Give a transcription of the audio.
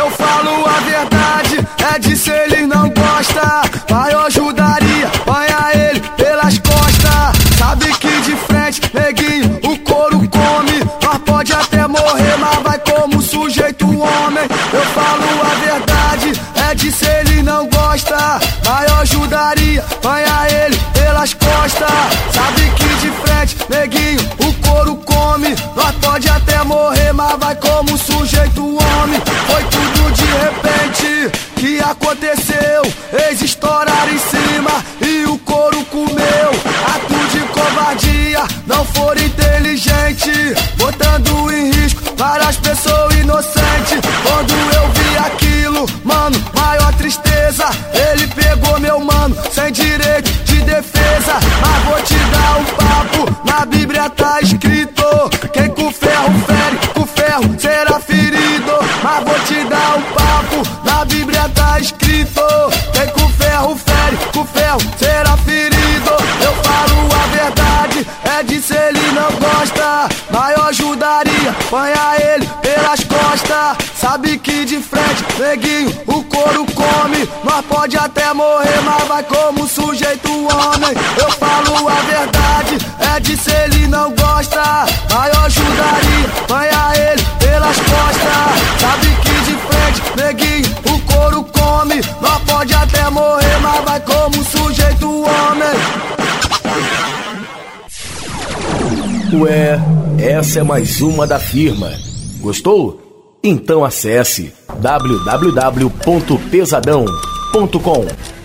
eu falo a verdade. É disso ele não gosta. Maior ajudaria, apanha ele pelas costas. Sabe que de frente, neguinho, o couro come. Nós pode até morrer, mas vai como sujeito homem. Eu falo a verdade, é disso ele não gosta. Maior ajudaria, apanha ele pelas costas. Sabe que de frente, neguinho, o couro come. Nós pode até morrer, mas vai como sujeito homem. Foi tudo de repente que aconteceu. Eles estouraram em cima e o couro comeu. Ato de covardia, não for inteligente, botando em risco várias pessoas inocentes. Quando eu vi aquilo, mano, maior tristeza. Ele pegou meu mano, sem direito de defesa. Mas vou te dar um papo, na Bíblia tá escrito: quem com ferro fere, com ferro será ferido. Mas vou te dar um papo, na Bíblia tá escrito: quem com ferro fere, com ferro será ferido. Eu falo a verdade, é disso ele não gosta. Maior ajudaria, apanha ele pelas costas. Sabe que de frente, neguinho, o couro come. Nós pode até morrer, mas vai como sujeito homem. Eu falo a verdade, é disso ele não gosta. Maior ajudaria, apanha ele pelas costas. Sabe que de frente, neguinho, o couro come. Nós pode até morrer, mas vai como sujeito homem. Ué, essa é mais uma da firma. Gostou? Então acesse www.pesadão.com.